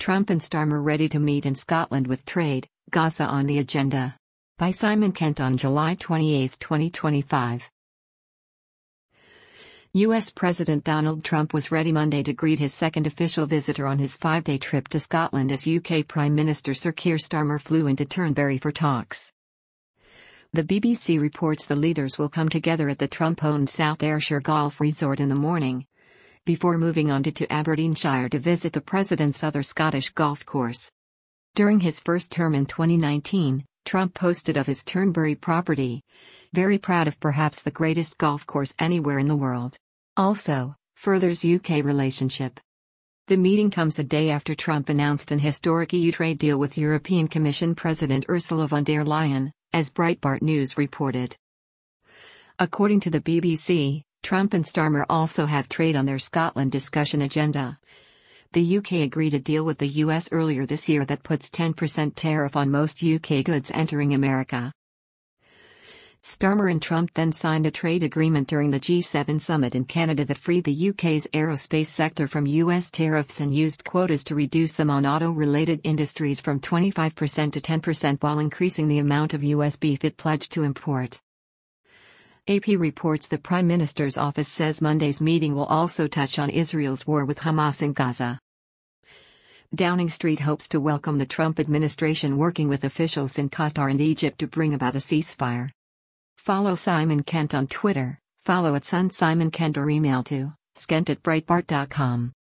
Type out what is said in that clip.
Trump and Starmer ready to meet in Scotland with trade, Gaza on the agenda. By Simon Kent on July 28, 2025. U.S. President Donald Trump was ready Monday to greet his second official visitor on his 5-day trip to Scotland as UK Prime Minister Sir Keir Starmer flew into Turnberry for talks. The BBC reports the leaders will come together at the Trump-owned South Ayrshire Golf Resort in the morning, before moving on to Aberdeenshire to visit the president's other Scottish golf course. During his first term in 2019, Trump posted of his Turnberry property, "Very proud of perhaps the greatest golf course anywhere in the world." Also, furthers UK relationship. The meeting comes a day after Trump announced an historic EU trade deal with European Commission President Ursula von der Leyen, as Breitbart News reported. According to the BBC, Trump and Starmer also have trade on their Scotland discussion agenda. The UK agreed a deal with the US earlier this year that puts 10% tariff on most UK goods entering America. Starmer and Trump then signed a trade agreement during the G7 summit in Canada that freed the UK's aerospace sector from US tariffs and used quotas to reduce them on auto-related industries from 25% to 10% while increasing the amount of US beef it pledged to import. AP reports the Prime Minister's office says Monday's meeting will also touch on Israel's war with Hamas in Gaza. Downing Street hopes to welcome the Trump administration working with officials in Qatar and Egypt to bring about a ceasefire. Follow Simon Kent on Twitter, follow @SunSimonKent or email to skent@breitbart.com.